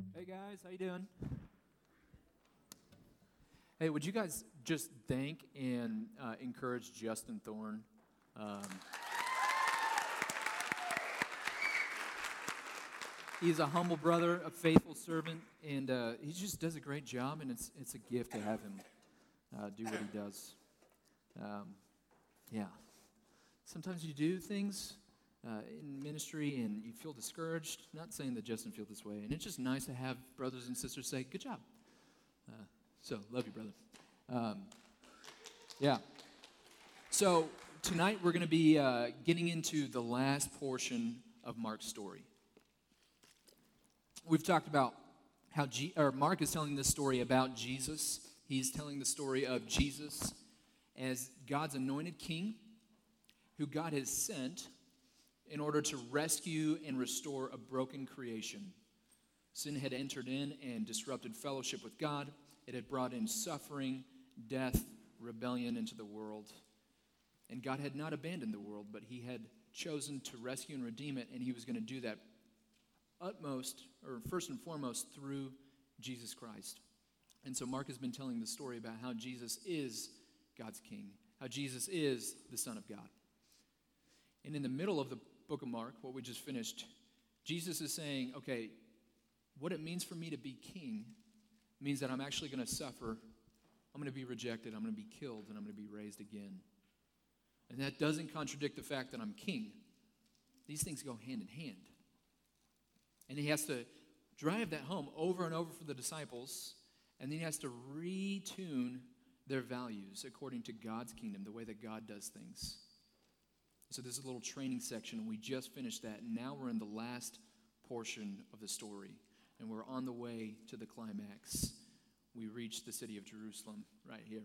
Hey guys, how you doing? Hey, would you guys just thank and encourage Justin Thorne? Um, he's a humble brother, a faithful servant, and he just does a great job, and it's a gift to have him do what he does. Yeah. Sometimes you do things in ministry and you feel discouraged. Not saying that Justin feels this way, and it's just nice to have brothers and sisters say, "Good job." So, love you, brother. Yeah. So, tonight we're going to be getting into the last portion of Mark's story. We've talked about how Mark is telling this story about Jesus. He's telling the story of Jesus as God's anointed king who God has sent in order to rescue and restore a broken creation. Sin had entered in and disrupted fellowship with God. It had brought in suffering, death, rebellion into the world. And God had not abandoned the world, but he had chosen to rescue and redeem it, and he was going to do that first and foremost, through Jesus Christ. And so Mark has been telling the story about how Jesus is God's king, how Jesus is the Son of God. And in the middle of the book of Mark, what we just finished, Jesus is saying, okay, what it means for me to be king means that I'm actually going to suffer. I'm going to be rejected. I'm going to be killed, and I'm going to be raised again. And that doesn't contradict the fact that I'm king. These things go hand in hand. And he has to drive that home over and over for the disciples, and then he has to retune their values according to God's kingdom, the way that God does things. So this is a little training section, and we just finished that, and now we're in the last portion of the story, and we're on the way to the climax. We reach the city of Jerusalem right here.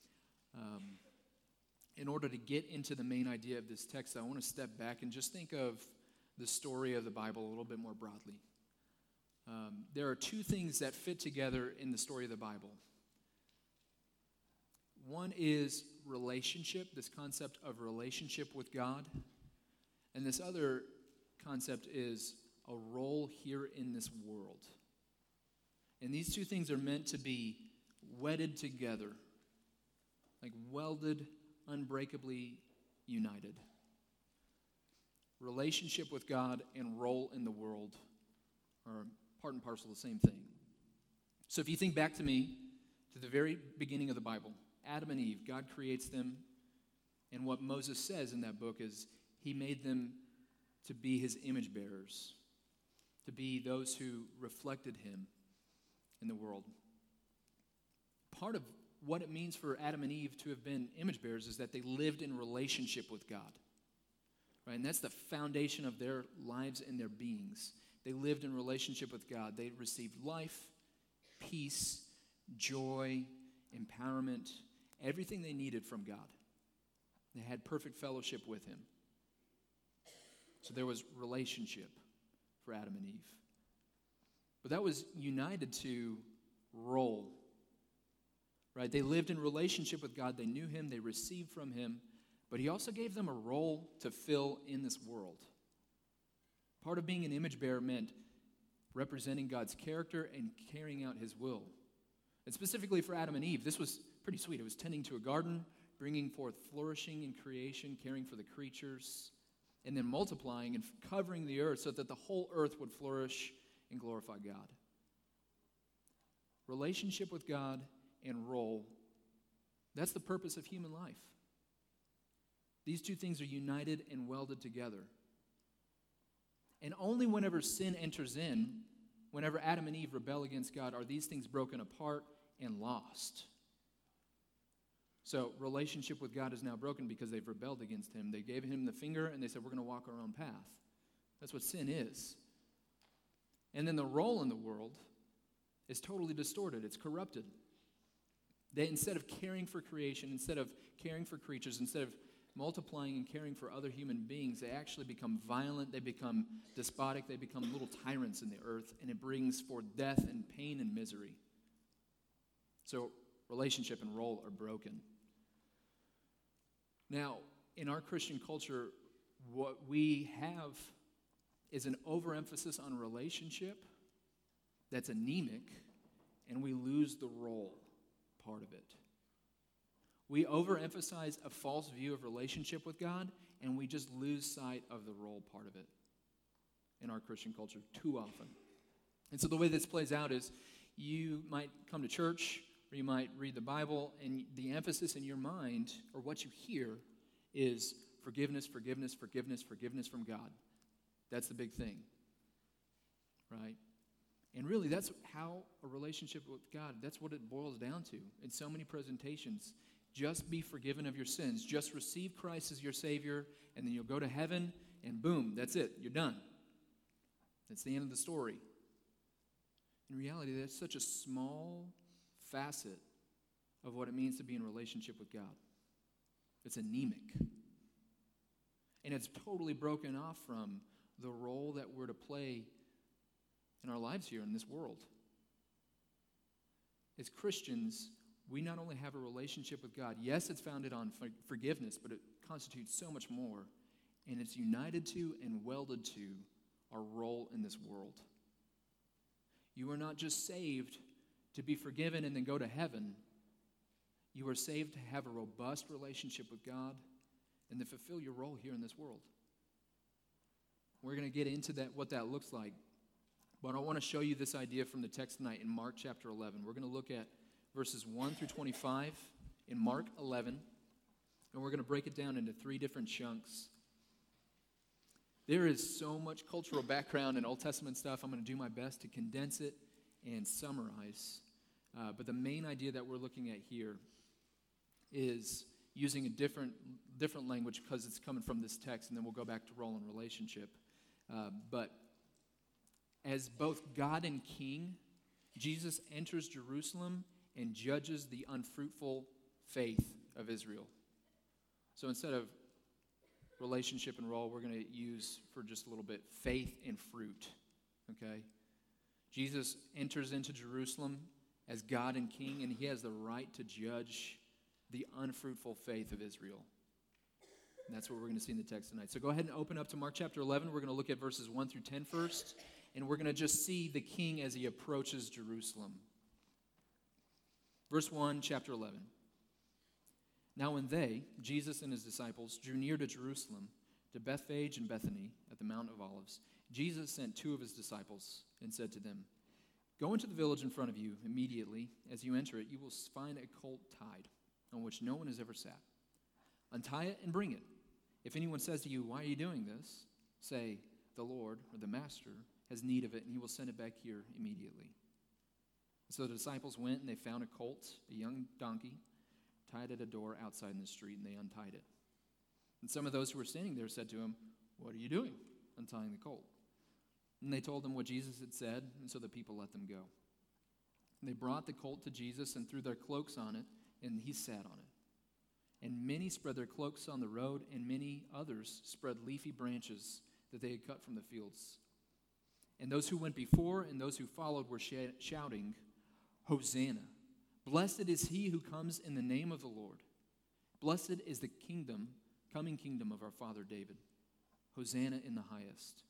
In order to get into the main idea of this text, I want to step back and just think of the story of the Bible a little bit more broadly. There are two things that fit together in the story of the Bible. One is relationship, this concept of relationship with God. And this other concept is a role here in this world. And these two things are meant to be wedded together, like welded, unbreakably united. Relationship with God and role in the world are part and parcel of the same thing. So if you think back to the very beginning of the Bible, Adam and Eve, God creates them, and what Moses says in that book is he made them to be his image bearers, to be those who reflected him in the world. Part of what it means for Adam and Eve to have been image bearers is that they lived in relationship with God. Right? And that's the foundation of their lives and their beings. They lived in relationship with God. They received life, peace, joy, empowerment, everything they needed from God. They had perfect fellowship with him. So there was relationship for Adam and Eve. But that was united to role. Right? They lived in relationship with God. They knew him. They received from him. But he also gave them a role to fill in this world. Part of being an image bearer meant representing God's character and carrying out his will. And specifically for Adam and Eve, this was pretty sweet. It was tending to a garden, bringing forth flourishing in creation, caring for the creatures, and then multiplying and covering the earth so that the whole earth would flourish and glorify God. Relationship with God and role, that's the purpose of human life. These two things are united and welded together. And only whenever sin enters in, whenever Adam and Eve rebel against God, are these things broken apart and lost. So relationship with God is now broken because they've rebelled against him. They gave him the finger and they said, we're going to walk our own path. That's what sin is. And then the role in the world is totally distorted. It's corrupted. They, instead of caring for creation, instead of caring for creatures, instead of multiplying and caring for other human beings, they actually become violent, they become despotic, they become little tyrants in the earth, and it brings forth death and pain and misery. So relationship and role are broken. Now, in our Christian culture, what we have is an overemphasis on relationship that's anemic, and we lose the role part of it. We overemphasize a false view of relationship with God, and we just lose sight of the role part of it in our Christian culture too often. And so the way this plays out is you might come to church, or you might read the Bible, and the emphasis in your mind, or what you hear, is forgiveness, forgiveness, forgiveness, forgiveness from God. That's the big thing, right? And really, that's how a relationship with God, that's what it boils down to in so many presentations. Just be forgiven of your sins. Just receive Christ as your Savior, and then you'll go to heaven, and boom, that's it. You're done. That's the end of the story. In reality, that's such a small facet of what it means to be in a relationship with God. It's anemic. And it's totally broken off from the role that we're to play in our lives here in this world. As Christians, we not only have a relationship with God, yes, it's founded on forgiveness, but it constitutes so much more, and it's united to and welded to our role in this world. You are not just saved to be forgiven and then go to heaven. You are saved to have a robust relationship with God and to fulfill your role here in this world. We're going to get into that, what that looks like. But I want to show you this idea from the text tonight in Mark chapter 11. We're going to look at verses 1 through 25 in Mark 11, and we're going to break it down into 3 different chunks. There is so much cultural background in Old Testament stuff. I'm going to do my best to condense it and summarize. But the main idea that we're looking at here is using a different language because it's coming from this text, and then we'll go back to role and relationship. But as both God and King, Jesus enters Jerusalem and judges the unfruitful faith of Israel. So instead of relationship and role, we're going to use for just a little bit faith and fruit, okay? Jesus enters into Jerusalem as God and King, and he has the right to judge the unfruitful faith of Israel. And that's what we're going to see in the text tonight. So go ahead and open up to Mark chapter 11. We're going to look at verses 1 through 10 first, and we're going to just see the King as he approaches Jerusalem. Verse 1, chapter 11. Now when they, Jesus and his disciples, drew near to Jerusalem, to Bethphage and Bethany at the Mount of Olives, Jesus sent 2 of his disciples and said to them, "Go into the village in front of you. Immediately, as you enter it, you will find a colt tied, on which no one has ever sat. Untie it and bring it. If anyone says to you, 'Why are you doing this?' say, 'The Lord,' or 'the Master, has need of it, and he will send it back here immediately.'" So the disciples went, and they found a colt, a young donkey, tied at a door outside in the street, and they untied it. And some of those who were standing there said to him, "What are you doing, untying the colt?" And they told them what Jesus had said, and so the people let them go. And they brought the colt to Jesus and threw their cloaks on it, and he sat on it. And many spread their cloaks on the road, and many others spread leafy branches that they had cut from the fields. And those who went before and those who followed were shouting, "Hosanna! Blessed is he who comes in the name of the Lord. Blessed is the coming kingdom of our father David. Hosanna in the highest."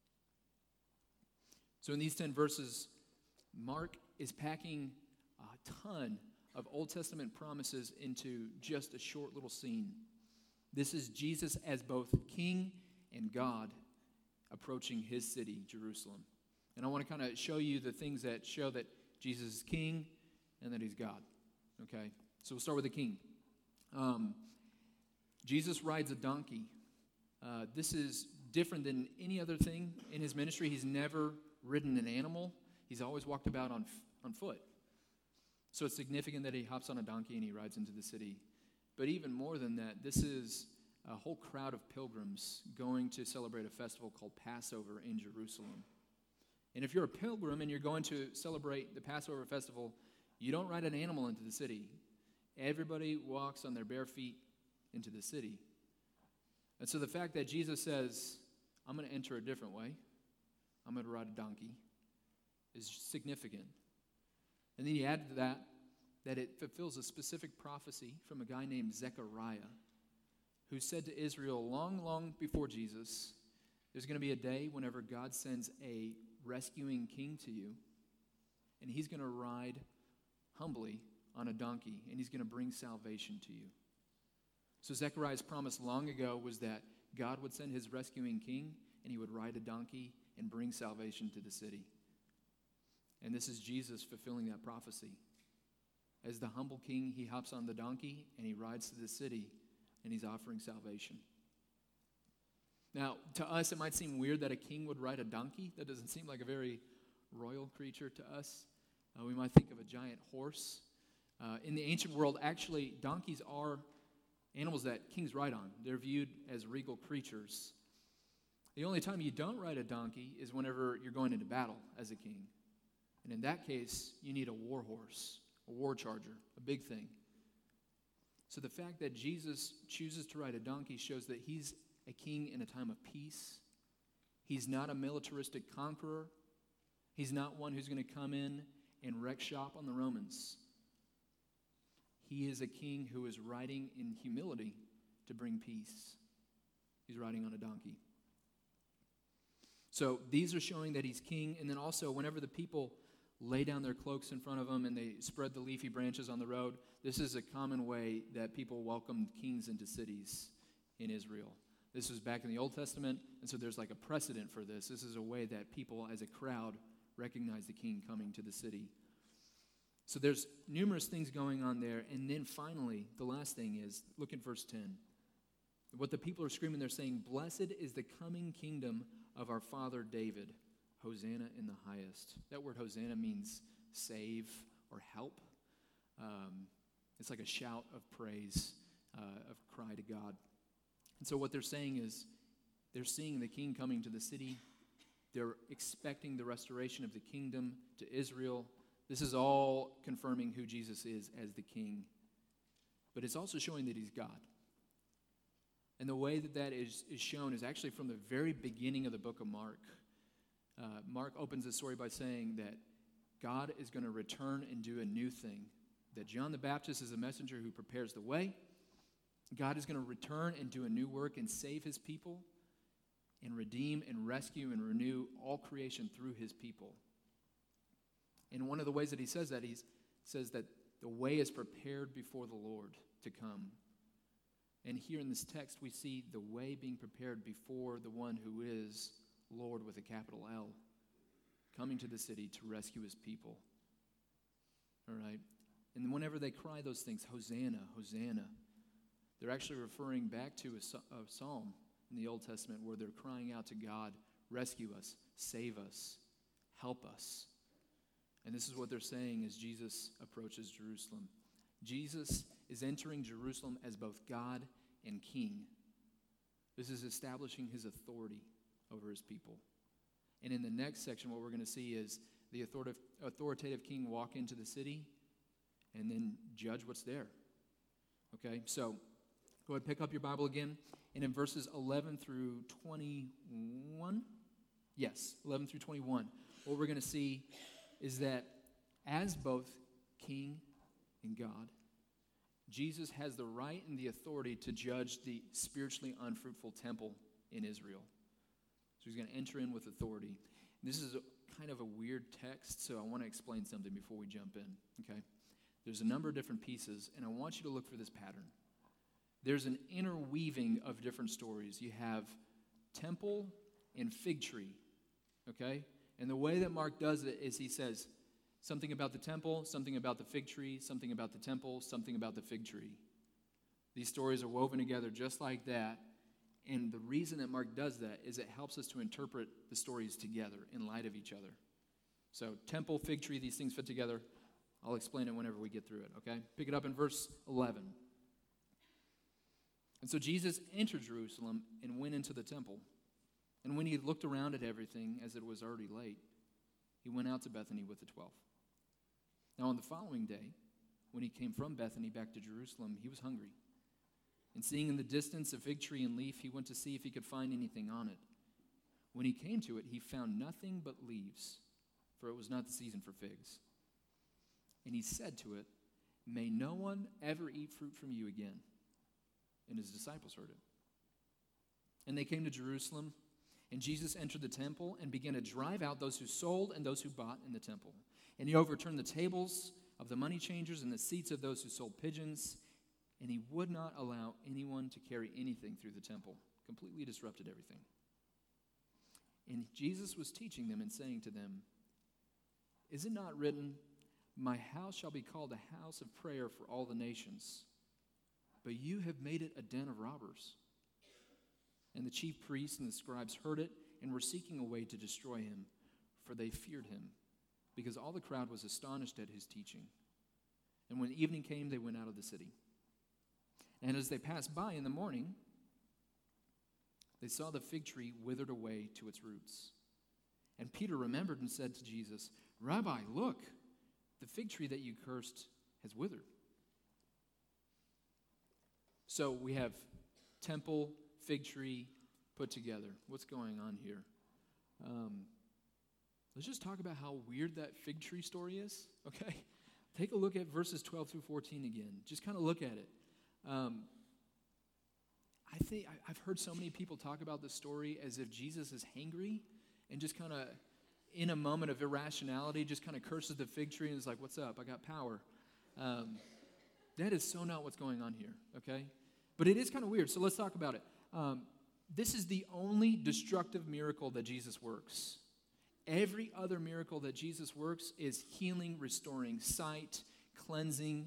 So in these 10 verses, Mark is packing a ton of Old Testament promises into just a short little scene. This is Jesus as both King and God approaching his city, Jerusalem. And I want to kind of show you the things that show that Jesus is King and that he's God. Okay? So we'll start with the King. Jesus rides a donkey. This is different than any other thing in his ministry. He's never ridden an animal. He's always walked about on foot. So it's significant that he hops on a donkey and he rides into the city. But even more than that, this is a whole crowd of pilgrims going to celebrate a festival called Passover in Jerusalem. And if you're a pilgrim and you're going to celebrate the Passover festival, you don't ride an animal into the city. Everybody walks on their bare feet into the city. And so the fact that Jesus says, "I'm going to enter a different way, I'm going to ride a donkey," is significant. And then you add to that it fulfills a specific prophecy from a guy named Zechariah, who said to Israel long, long before Jesus, there's going to be a day whenever God sends a rescuing king to you, and he's going to ride humbly on a donkey, and he's going to bring salvation to you. So Zechariah's promise long ago was that God would send his rescuing king, and he would ride a donkey and bring salvation to the city. And this is Jesus fulfilling that prophecy. As the humble king, he hops on the donkey, and he rides to the city, and he's offering salvation. Now, to us, it might seem weird that a king would ride a donkey. That doesn't seem like a very royal creature to us. We might think of a giant horse. In the ancient world, actually, donkeys are animals that kings ride on. They're viewed as regal creatures. The only time you don't ride a donkey is whenever you're going into battle as a king. And in that case, you need a war horse, a war charger, a big thing. So the fact that Jesus chooses to ride a donkey shows that he's a king in a time of peace. He's not a militaristic conqueror. He's not one who's going to come in and wreck shop on the Romans. He is a king who is riding in humility to bring peace. He's riding on a donkey. So these are showing that he's king. And then also, whenever the people lay down their cloaks in front of him and they spread the leafy branches on the road, this is a common way that people welcomed kings into cities in Israel. This was back in the Old Testament, and so there's like a precedent for this. This is a way that people as a crowd recognize the king coming to the city. So there's numerous things going on there. And then finally, the last thing is, look at verse 10. What the people are screaming, they're saying, "Blessed is the coming kingdom of our father David. Hosanna in the highest." That word Hosanna means save or help. It's like a shout of praise, of cry to God. And so what they're saying is, they're seeing the king coming to the city. They're expecting the restoration of the kingdom to Israel. This is all confirming who Jesus is as the king. But it's also showing that he's God. And the way that that is shown is actually from the very beginning of the book of Mark. Mark opens the story by saying that God is going to return and do a new thing. That John the Baptist is a messenger who prepares the way. God is going to return and do a new work and save his people and redeem and rescue and renew all creation through his people. And one of the ways that he says that, he says that the way is prepared before the Lord to come. And here in this text, we see the way being prepared before the one who is Lord with a capital L, coming to the city to rescue his people. All right? And whenever they cry those things, Hosanna, Hosanna, they're actually referring back to a psalm in the Old Testament where they're crying out to God, rescue us, save us, help us. And this is what they're saying as Jesus approaches Jerusalem. Jesus is entering Jerusalem as both God and King. This is establishing his authority over his people. And in the next section, what we're going to see is the authoritative king walk into the city and then judge what's there. Okay, so go ahead, pick up your Bible again. And in verses 11 through 21, yes, 11 through 21, what we're going to see is that as both king and God, Jesus has the right and the authority to judge the spiritually unfruitful temple in Israel. So he's going to enter in with authority. And this is kind of a weird text, so I want to explain something before we jump in, okay? There's a number of different pieces, and I want you to look for this pattern. There's an interweaving of different stories. You have temple and fig tree, okay? And the way that Mark does it is he says something about the temple, something about the fig tree, something about the temple, something about the fig tree. These stories are woven together just like that. And the reason that Mark does that is it helps us to interpret the stories together in light of each other. So temple, fig tree, these things fit together. I'll explain it whenever we get through it, okay? Pick it up in verse 11. And so Jesus entered Jerusalem and went into the temple. And when he looked around at everything, as it was already late, he went out to Bethany with the 12. Now on the following day, when he came from Bethany back to Jerusalem, he was hungry. And seeing in the distance a fig tree and leaf, he went to see if he could find anything on it. When he came to it, he found nothing but leaves, for it was not the season for figs. And he said to it, "May no one ever eat fruit from you again." And his disciples heard it. And they came to Jerusalem, and Jesus entered the temple and began to drive out those who sold and those who bought in the temple. And he overturned the tables of the money changers and the seats of those who sold pigeons, and he would not allow anyone to carry anything through the temple. Completely disrupted everything. And Jesus was teaching them and saying to them, "Is it not written, 'My house shall be called a house of prayer for all the nations'? But you have made it a den of robbers." And the chief priests and the scribes heard it and were seeking a way to destroy him, for they feared him, because all the crowd was astonished at his teaching. And when evening came, they went out of the city. And as they passed by in the morning, they saw the fig tree withered away to its roots. And Peter remembered and said to Jesus, "Rabbi, look, the fig tree that you cursed has withered." So we have temple, fig tree put together. What's going on here? Let's just talk about how weird that fig tree story is, okay? Take a look at verses 12 through 14 again. Just kind of look at it. I've heard so many people talk about this story as if Jesus is hangry and just kind of, in a moment of irrationality, just kind of curses the fig tree and is like, "What's up? I got power." That is so not what's going on here, okay? But it is kind of weird, so let's talk about it. This is the only destructive miracle that Jesus works. Every other miracle that Jesus works is healing, restoring sight, cleansing,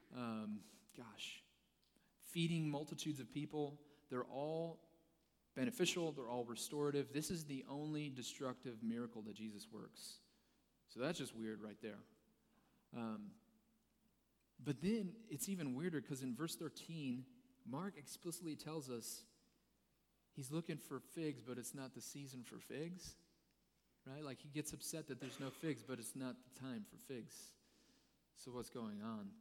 feeding multitudes of people. They're all beneficial. They're all restorative. This is the only destructive miracle that Jesus works. So that's just weird right there. But then it's even weirder because in verse 13, Mark explicitly tells us he's looking for figs, but it's not the season for figs. Right? Like he gets upset that there's no figs, but it's not the time for figs. So what's going on?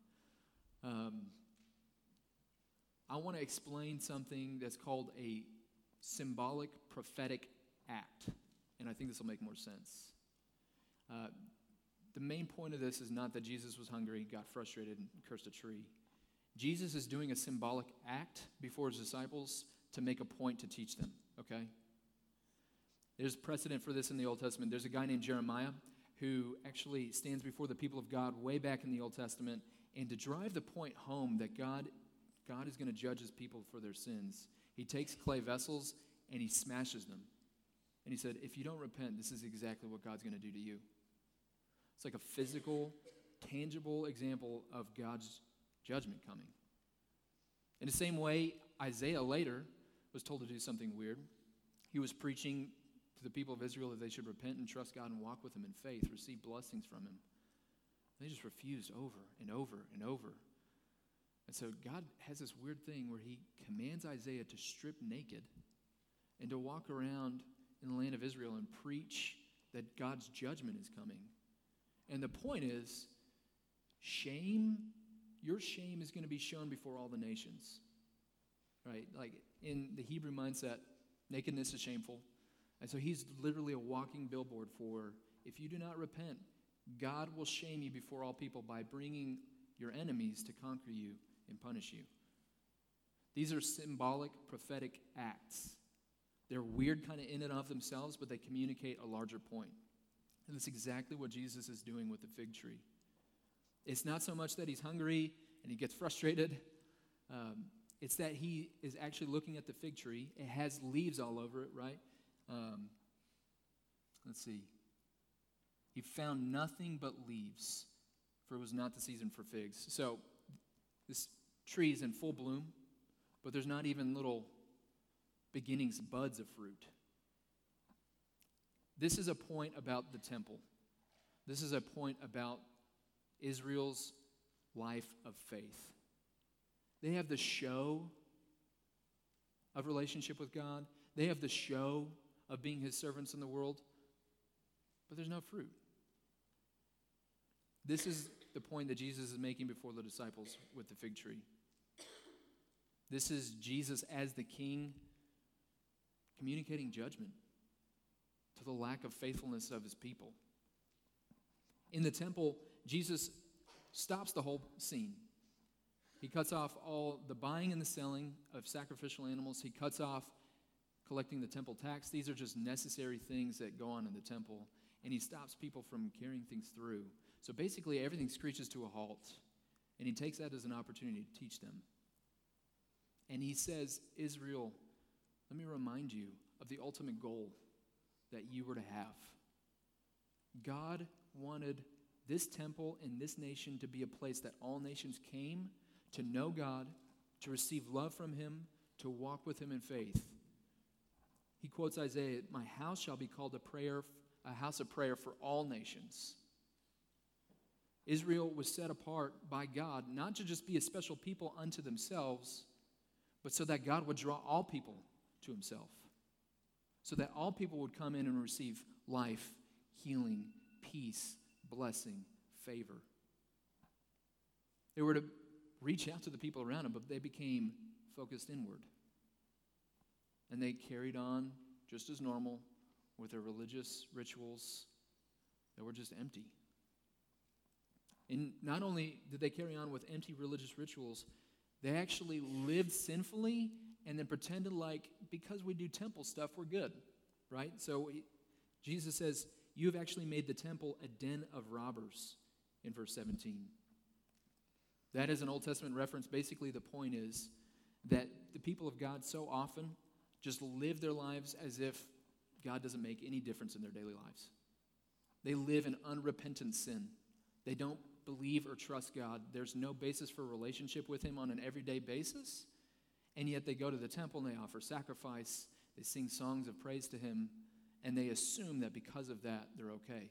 I want to explain something that's called a symbolic prophetic act. And I think this will make more sense. The main point of this is not that Jesus was hungry, got frustrated, and cursed a tree. Jesus is doing a symbolic act before his disciples to make a point to teach them, okay? There's precedent for this in the Old Testament. There's a guy named Jeremiah who actually stands before the people of God way back in the Old Testament, and to drive the point home that God is going to judge his people for their sins, he takes clay vessels and he smashes them. And he said, "If you don't repent, this is exactly what God's going to do to you." It's like a physical, tangible example of God's judgment coming. In the same way, Isaiah later was told to do something weird. He was preaching to the people of Israel that they should repent and trust God and walk with him in faith, receive blessings from him. They just refused over and over and over. And so God has this weird thing where he commands Isaiah to strip naked and to walk around in the land of Israel and preach that God's judgment is coming. And the point is, your shame is going to be shown before all the nations. Right? Like in the Hebrew mindset, nakedness is shameful. And so he's literally a walking billboard for, if you do not repent, God will shame you before all people by bringing your enemies to conquer you and punish you. These are symbolic, prophetic acts. They're weird kind of in and of themselves, but they communicate a larger point. And that's exactly what Jesus is doing with the fig tree. It's not so much that he's hungry and he gets frustrated. It's that he is actually looking at the fig tree. It has leaves all over it, right? Let's see. He found nothing but leaves, for it was not the season for figs. So this tree is in full bloom, but there's not even little beginnings, buds of fruit. This is a point about the temple. This is a point about Israel's life of faith. They have the show of relationship with God. They have the show of being his servants in the world, but there's no fruit. This is the point that Jesus is making before the disciples with the fig tree. This is Jesus as the king communicating judgment to the lack of faithfulness of his people. In the temple, Jesus stops the whole scene. He cuts off all the buying and the selling of sacrificial animals. He cuts off collecting the temple tax. These are just necessary things that go on in the temple. and he stops people from carrying things through. So basically, everything screeches to a halt, and he takes that as an opportunity to teach them. And he says, Israel, let me remind you of the ultimate goal that you were to have. God wanted this temple and this nation to be a place that all nations came to know God, to receive love from him, to walk with him in faith. He quotes Isaiah, my house shall be called a house of prayer for all nations. Israel was set apart by God, not to just be a special people unto themselves, but so that God would draw all people to himself. So that all people would come in and receive life, healing, peace, blessing, favor. They were to reach out to the people around them, but they became focused inward. And they carried on just as normal with their religious rituals that were just empty. And not only did they carry on with empty religious rituals, they actually lived sinfully and then pretended like because we do temple stuff, we're good, right? So Jesus says, you have actually made the temple a den of robbers in verse 17. That is an Old Testament reference. Basically, the point is that the people of God so often just live their lives as if God doesn't make any difference in their daily lives. They live in unrepentant sin. They don't believe or trust God. There's no basis for a relationship with him on an everyday basis. And yet they go to the temple and they offer sacrifice. They sing songs of praise to him. And they assume that because of that, they're okay.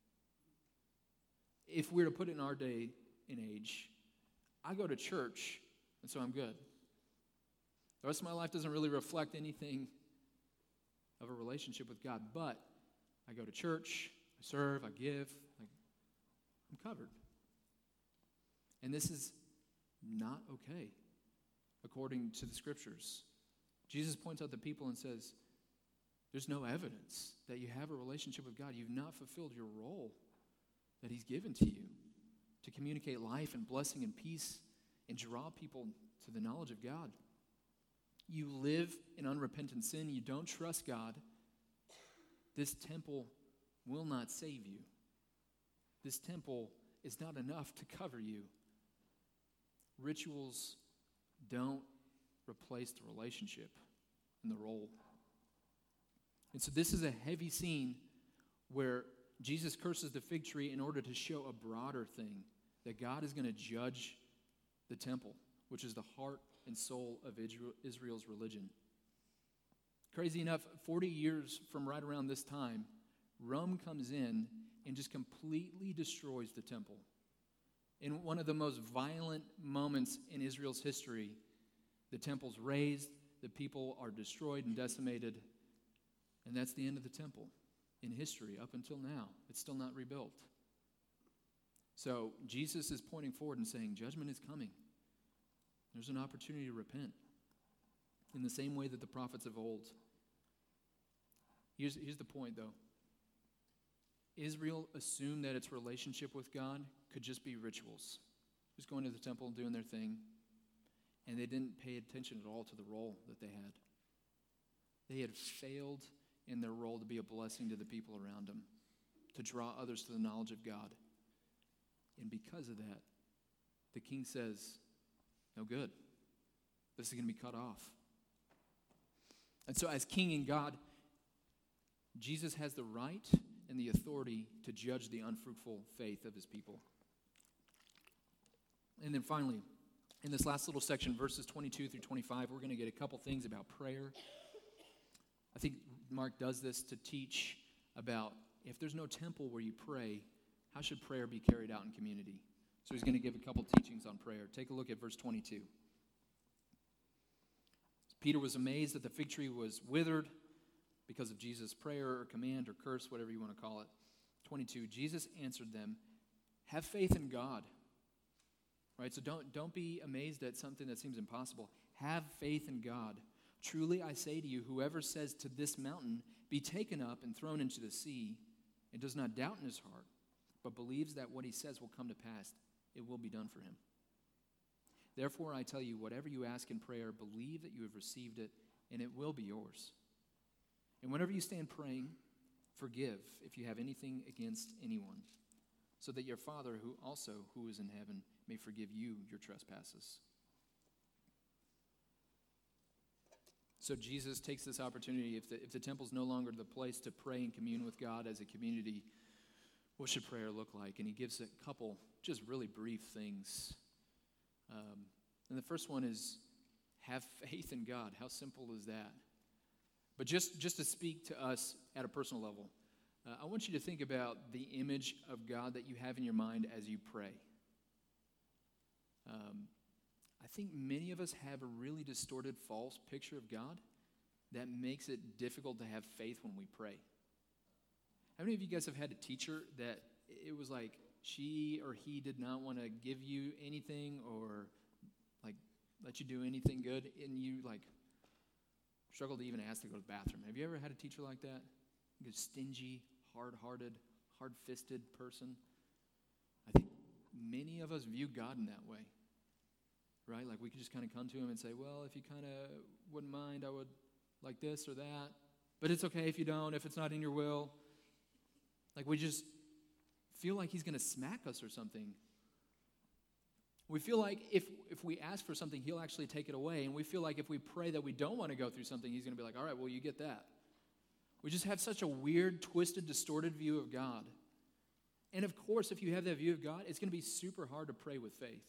If we were to put it in our day and age, I go to church, and so I'm good. The rest of my life doesn't really reflect anything of a relationship with God. But I go to church, I serve, I give, I'm covered. And this is not okay, according to the scriptures. Jesus points out the people and says, there's no evidence that you have a relationship with God. You've not fulfilled your role that he's given to you to communicate life and blessing and peace and draw people to the knowledge of God. You live in unrepentant sin. You don't trust God. This temple will not save you. This temple is not enough to cover you. Rituals don't replace the relationship and the role. And so this is a heavy scene where Jesus curses the fig tree in order to show a broader thing, that God is going to judge the temple, which is the heart and soul of Israel's religion. Crazy enough, 40 years from right around this time, Rome comes in and just completely destroys the temple. In one of the most violent moments in Israel's history, the temple's razed, the people are destroyed and decimated, and that's the end of the temple in history up until now. It's still not rebuilt. So Jesus is pointing forward and saying, judgment is coming. There's an opportunity to repent in the same way that the prophets of old. Here's the point, though. Israel assumed that its relationship with God could just be rituals, just going to the temple and doing their thing, and they didn't pay attention at all to the role that they had. They had failed in their role to be a blessing to the people around them, to draw others to the knowledge of God. And because of that, the king says, no good. This is going to be cut off. And so as king and God, Jesus has the right and the authority to judge the unfruitful faith of his people. And then finally, in this last little section, verses 22 through 25, we're going to get a couple things about prayer. I think Mark does this to teach about if there's no temple where you pray, how should prayer be carried out in community? So he's going to give a couple teachings on prayer. Take a look at verse 22. Peter was amazed that the fig tree was withered because of Jesus' prayer or command or curse, whatever you want to call it. 22, Jesus answered them, have faith in God. Right? So don't be amazed at something that seems impossible. Have faith in God. Truly I say to you, whoever says to this mountain, be taken up and thrown into the sea, and does not doubt in his heart, but believes that what he says will come to pass, it will be done for him. Therefore I tell you, whatever you ask in prayer, believe that you have received it, and it will be yours. And whenever you stand praying, Forgive if you have anything against anyone, so that your Father who is in heaven may forgive you your trespasses. So Jesus takes this opportunity. If the temple's no longer the place to pray and commune with God as a community, what should prayer look like? And he gives a couple just really brief things. And the first one is have faith in God. How simple is that? But just to speak to us at a personal level, I want you to think about the image of God that you have in your mind as you pray. I think many of us have a really distorted, false picture of God that makes it difficult to have faith when we pray. How many of you guys have had a teacher that it was like she or he did not want to give you anything or like let you do anything good, and you like struggle to even ask to go to the bathroom? Have you ever had a teacher like that? Like a stingy, hard-hearted, hard-fisted person? I think many of us view God in that way, right? Like we could just kind of come to him and say, well, if you kind of wouldn't mind, I would like this or that. But it's okay if you don't, if it's not in your will. Like we just feel like he's going to smack us or something. We feel like if we ask for something, he'll actually take it away. And we feel like if we pray that we don't want to go through something, he's going to be like, all right, well, you get that. We just have such a weird, twisted, distorted view of God. And of course, if you have that view of God, it's going to be super hard to pray with faith.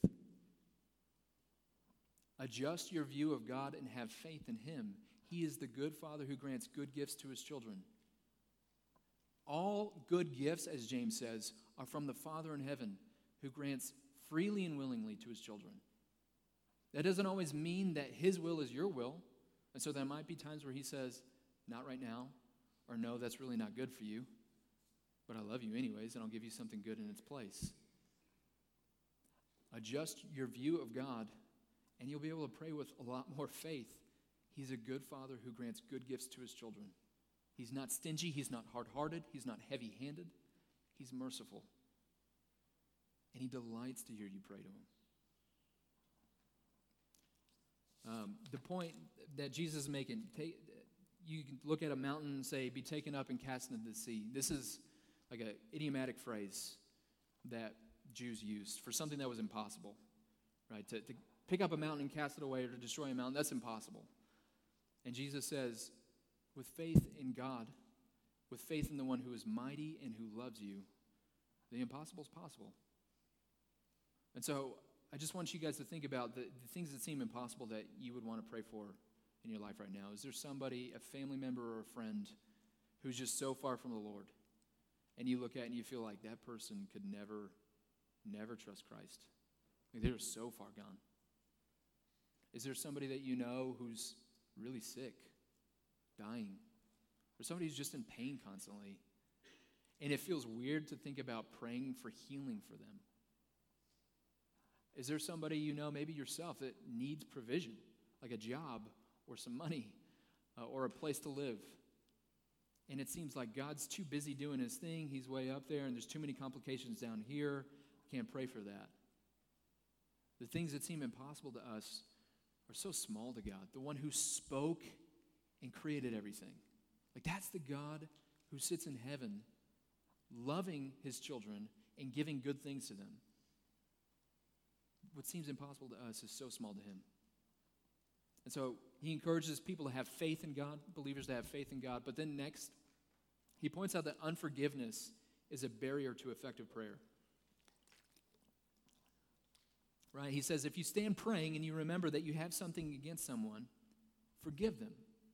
Adjust your view of God and have faith in him. He is the good Father who grants good gifts to his children. All good gifts, as James says, are from the Father in heaven who grants freely and willingly to his children. That doesn't always mean that his will is your will. And so there might be times where he says, not right now, or no, that's really not good for you, but I love you anyways, and I'll give you something good in its place. Adjust your view of God, and you'll be able to pray with a lot more faith. He's a good Father who grants good gifts to his children. He's not stingy, he's not hard-hearted, he's not heavy-handed, he's merciful. And he delights to hear you pray to him. The point that Jesus is making, you can look at a mountain and say, be taken up and cast into the sea. This is like an idiomatic phrase that Jews used for something that was impossible, right? To pick up a mountain and cast it away or to destroy a mountain, that's impossible. And Jesus says, with faith in God, with faith in the one who is mighty and who loves you, the impossible is possible. And so I just want you guys to think about the things that seem impossible that you would want to pray for in your life right now. Is there somebody, a family member or a friend, who's just so far from the Lord? And you look at it and you feel like that person could never trust Christ. Like they're so far gone. Is there somebody that you know who's really sick, dying, or somebody who's just in pain constantly, and it feels weird to think about praying for healing for them? Is there somebody you know, maybe yourself, that needs provision, like a job or some money or a place to live? And it seems like God's too busy doing his thing. He's way up there, and there's too many complications down here. Can't pray for that. The things that seem impossible to us are so small to God. The one who spoke and created everything. Like that's the God who sits in heaven, loving his children and giving good things to them. What seems impossible to us is so small to him. And so he encourages people to have faith in God, believers to have faith in God. But then next, he points out that unforgiveness is a barrier to effective prayer. Right? He says, if you stand praying and you remember that you have something against someone, forgive them.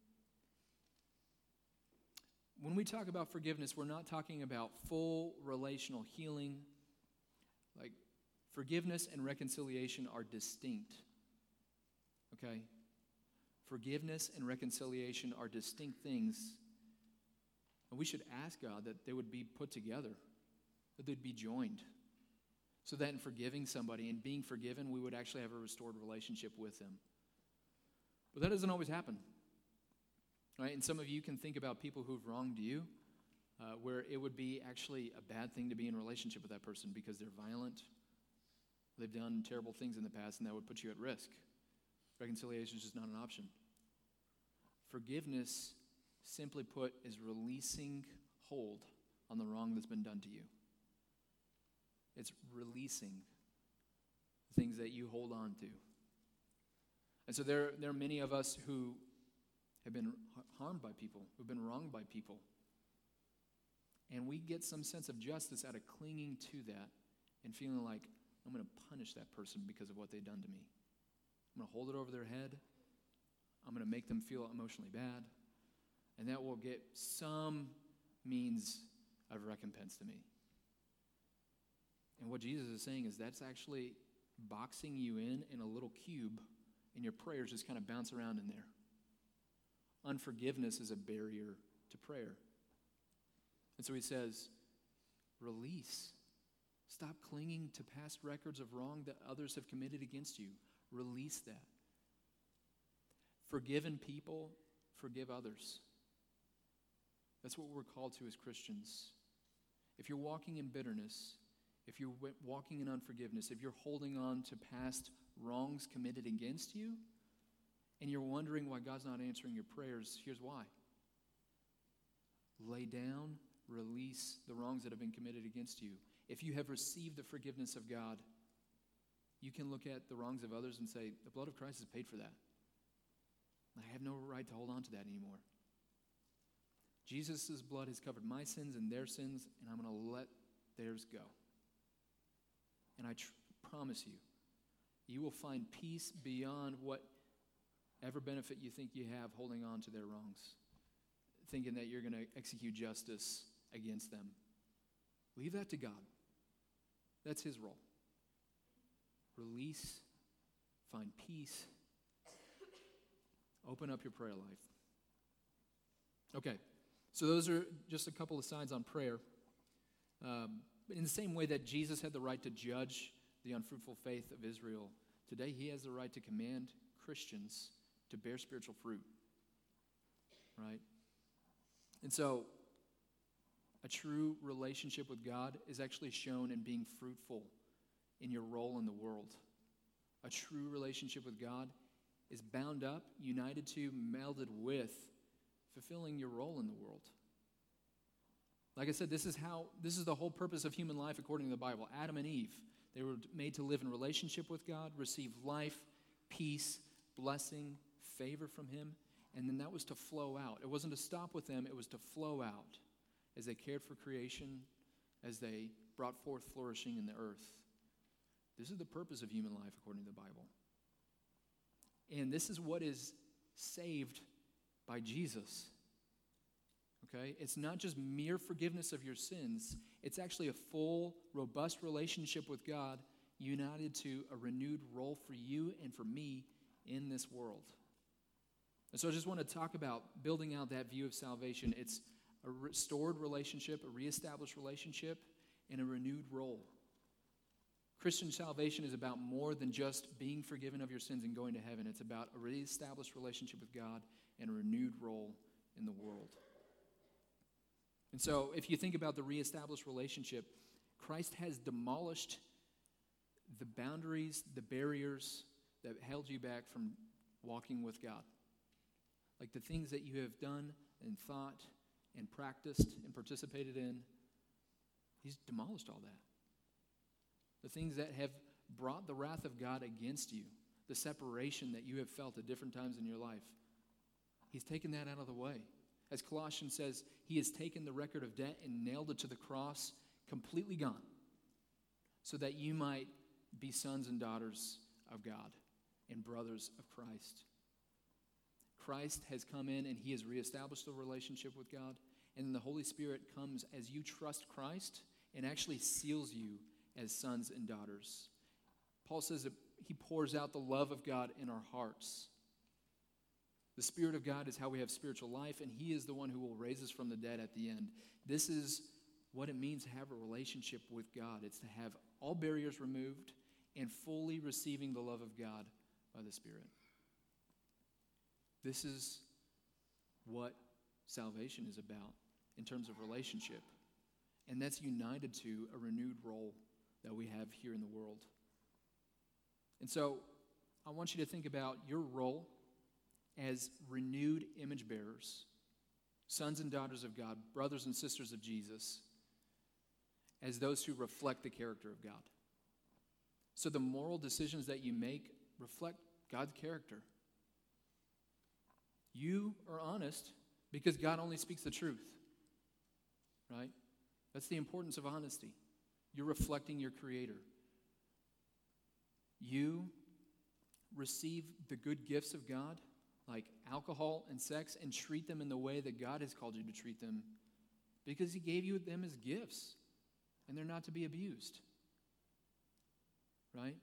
When we talk about forgiveness, we're not talking about full relational healing. Like, forgiveness and reconciliation are distinct. Okay? Forgiveness and reconciliation are distinct things. And we should ask God that they would be put together, that they'd be joined, so that in forgiving somebody and being forgiven, we would actually have a restored relationship with them. But that doesn't always happen. Right? And some of you can think about people who've wronged you, where it would be actually a bad thing to be in a relationship with that person because they're violent, they've done terrible things in the past, and that would put you at risk. Reconciliation is just not an option. Forgiveness, simply put, is releasing hold on the wrong that's been done to you. It's releasing things that you hold on to. And so there are many of us who have been harmed by people, who've been wronged by people. And we get some sense of justice out of clinging to that and feeling like, I'm going to punish that person because of what they've done to me. I'm going to hold it over their head. I'm going to make them feel emotionally bad. And that will get some means of recompense to me. And what Jesus is saying is that's actually boxing you in a little cube, and your prayers just kind of bounce around in there. Unforgiveness is a barrier to prayer. And so he says, release. Stop clinging to past records of wrong that others have committed against you. Release that. Forgiven people, forgive others. That's what we're called to as Christians. If you're walking in bitterness, if you're walking in unforgiveness, if you're holding on to past wrongs committed against you, and you're wondering why God's not answering your prayers, here's why. Lay down, release the wrongs that have been committed against you. If you have received the forgiveness of God, you can look at the wrongs of others and say, the blood of Christ has paid for that. I have no right to hold on to that anymore. Jesus' blood has covered my sins and their sins, and I'm going to let theirs go. And I promise you, you will find peace beyond whatever benefit you think you have holding on to their wrongs, thinking that you're going to execute justice against them. Leave that to God. That's his role. Release, find peace, open up your prayer life. Okay, so those are just a couple of sides on prayer. In the same way that Jesus had the right to judge the unfruitful faith of Israel, today he has the right to command Christians to bear spiritual fruit. Right? And so, a true relationship with God is actually shown in being fruitful in your role in the world. A true relationship with God is bound up, united to, melded with fulfilling your role in the world. Like I said, this is the whole purpose of human life according to the Bible. Adam and Eve, they were made to live in relationship with God, receive life, peace, blessing, favor from him, and then that was to flow out. It wasn't to stop with them, it was to flow out as they cared for creation, as they brought forth flourishing in the earth. This is the purpose of human life according to the Bible. And this is what is saved by Jesus. Okay? It's not just mere forgiveness of your sins. It's actually a full, robust relationship with God united to a renewed role for you and for me in this world. And so I just want to talk about building out that view of salvation. It's a restored relationship, a reestablished relationship, and a renewed role. Christian salvation is about more than just being forgiven of your sins and going to heaven. It's about a reestablished relationship with God and a renewed role in the world. And so if you think about the reestablished relationship, Christ has demolished the boundaries, the barriers that held you back from walking with God. Like the things that you have done and thought and practiced and participated in, he's demolished all that. The things that have brought the wrath of God against you, the separation that you have felt at different times in your life, he's taken that out of the way. As Colossians says, he has taken the record of debt and nailed it to the cross, completely gone, so that you might be sons and daughters of God and brothers of Christ. Christ has come in and he has reestablished a relationship with God, and then the Holy Spirit comes as you trust Christ and actually seals you as sons and daughters. Paul says that he pours out the love of God in our hearts. The Spirit of God is how we have spiritual life, and he is the one who will raise us from the dead at the end. This is what it means to have a relationship with God. It's to have all barriers removed and fully receiving the love of God by the Spirit. This is what salvation is about in terms of relationship. And that's united to a renewed role that we have here in the world. And so I want you to think about your role as renewed image bearers sons and daughters of God, brothers and sisters of Jesus, as those who reflect the character of God. So the moral decisions that you make reflect God's character. You are honest because God only speaks the truth, right? That's the importance of honesty. You're reflecting your Creator. You receive the good gifts of God, like alcohol and sex, and treat them in the way that God has called you to treat them because He gave you them as gifts, and they're not to be abused, right?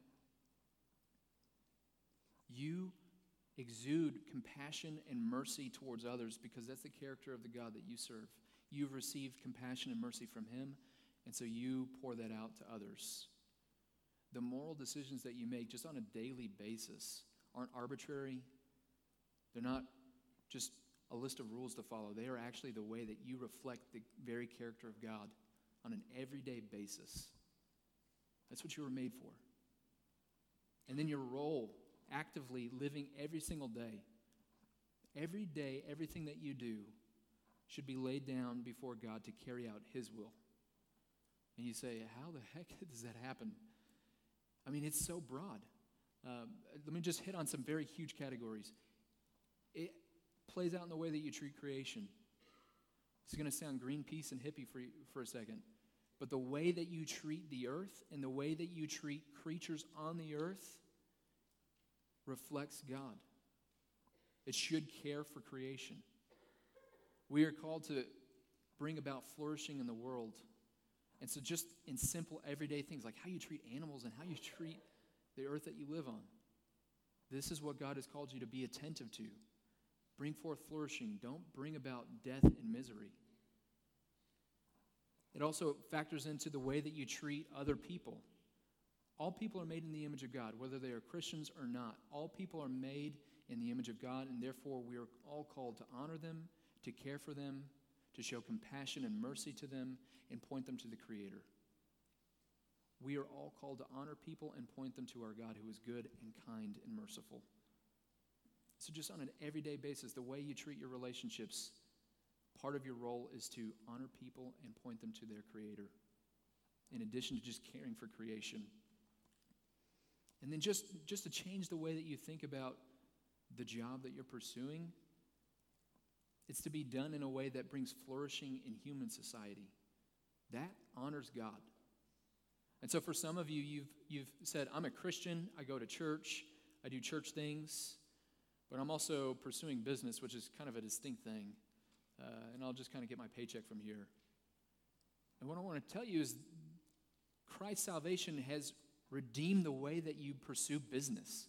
You exude compassion and mercy towards others because that's the character of the God that you serve. You've received compassion and mercy from Him, and so you pour that out to others. The moral decisions that you make just on a daily basis aren't arbitrary. They're not just a list of rules to follow. They are actually the way that you reflect the very character of God on an everyday basis. That's what you were made for. And then your role, actively living every single day. Every day, everything that you do should be laid down before God to carry out His will. And you say, how the heck does that happen? I mean, it's so broad. Let me just hit on some very huge categories. It plays out in the way that you treat creation. It's going to sound Greenpeace and hippie for a second. But the way that you treat the earth and the way that you treat creatures on the earth reflects God. It should care for creation. We are called to bring about flourishing in the world. And so just in simple everyday things like how you treat animals and how you treat the earth that you live on. This is what God has called you to be attentive to. Bring forth flourishing. Don't bring about death and misery. It also factors into the way that you treat other people. All people are made in the image of God, whether they are Christians or not. All people are made in the image of God, and therefore we are all called to honor them, to care for them, to show compassion and mercy to them, and point them to the Creator. We are all called to honor people and point them to our God who is good and kind and merciful. So just on an everyday basis, the way you treat your relationships, part of your role is to honor people and point them to their Creator, in addition to just caring for creation. And then just to change the way that you think about the job that you're pursuing, it's to be done in a way that brings flourishing in human society. That honors God. And so for some of you, you've said, I'm a Christian, I go to church, I do church things, but I'm also pursuing business, which is kind of a distinct thing. And I'll just kind of get my paycheck from here. And what I want to tell you is Christ's salvation has redeemed the way that you pursue business.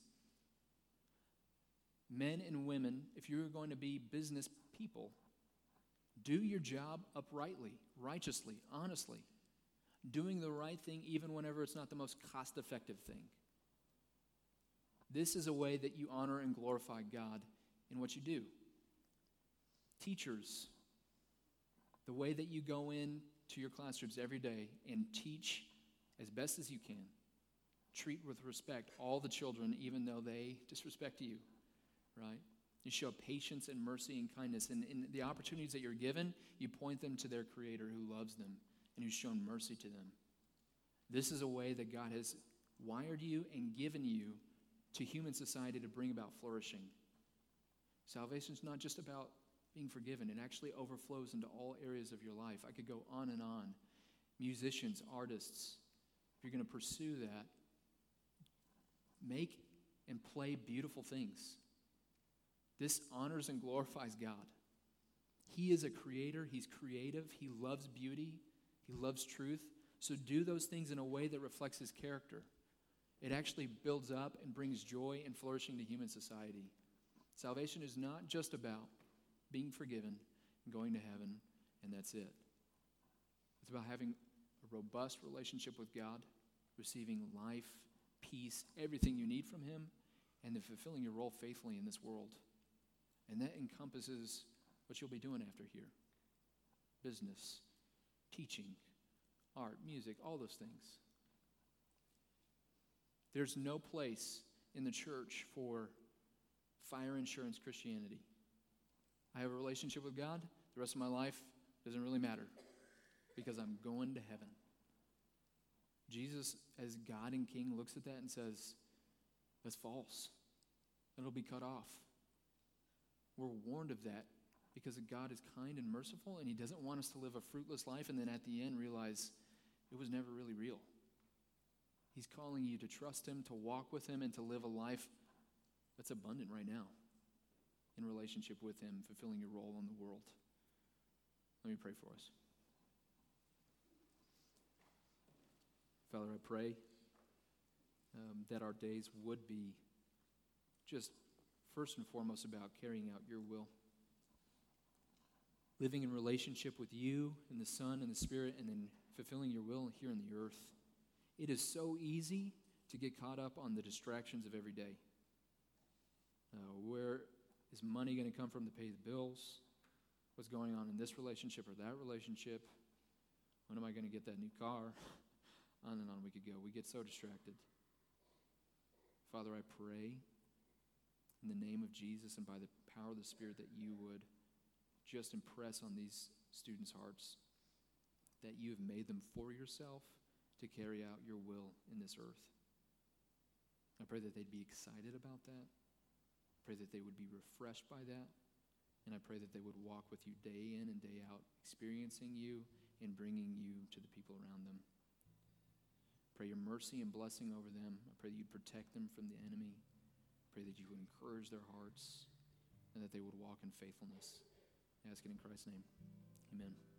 Men and women, if you're going to be business people, do your job uprightly, righteously, honestly, doing the right thing even whenever it's not the most cost-effective thing. This is a way that you honor and glorify God in what you do. Teachers, the way that you go in to your classrooms every day and teach as best as you can. Treat with respect all the children, even though they disrespect you, right? You show patience and mercy and kindness. And in the opportunities that you're given, you point them to their Creator who loves them and who's shown mercy to them. This is a way that God has wired you and given you to human society to bring about flourishing. Salvation is not just about being forgiven. It actually overflows into all areas of your life. I could go on and on. Musicians, artists, if you're going to pursue that, make and play beautiful things. This honors and glorifies God. He is a creator. He's creative. He loves beauty. He loves truth. So do those things in a way that reflects His character. It actually builds up and brings joy and flourishing to human society. Salvation is not just about being forgiven and going to heaven, and that's it. It's about having a robust relationship with God, receiving life, peace, everything you need from Him, and then fulfilling your role faithfully in this world. And that encompasses what you'll be doing after here. Business, teaching, art, music, all those things. There's no place in the church for fire insurance Christianity. I have a relationship with God. The rest of my life doesn't really matter because I'm going to heaven. Jesus, as God and King, looks at that and says, that's false. It'll be cut off. We're warned of that because God is kind and merciful, and he doesn't want us to live a fruitless life and then at the end realize it was never really real. He's calling you to trust him, to walk with him, and to live a life that's abundant right now in relationship with him, fulfilling your role in the world. Let me pray for us. Father, I pray that our days would be just first and foremost about carrying out your will. Living in relationship with you and the Son and the Spirit, and then fulfilling your will here on the earth. It is so easy to get caught up on the distractions of every day. Where is money going to come from to pay the bills? What's going on in this relationship or that relationship? When am I going to get that new car? On and on we could go. We get so distracted. Father, I pray in the name of Jesus and by the power of the Spirit that you would just impress on these students' hearts that you have made them for yourself to carry out your will in this earth. I pray that they'd be excited about that. I pray that they would be refreshed by that. And I pray that they would walk with you day in and day out, experiencing you and bringing you to the people around them. Pray your mercy and blessing over them. I pray that you'd protect them from the enemy. I pray that you would encourage their hearts and that they would walk in faithfulness. I ask it in Christ's name. Amen.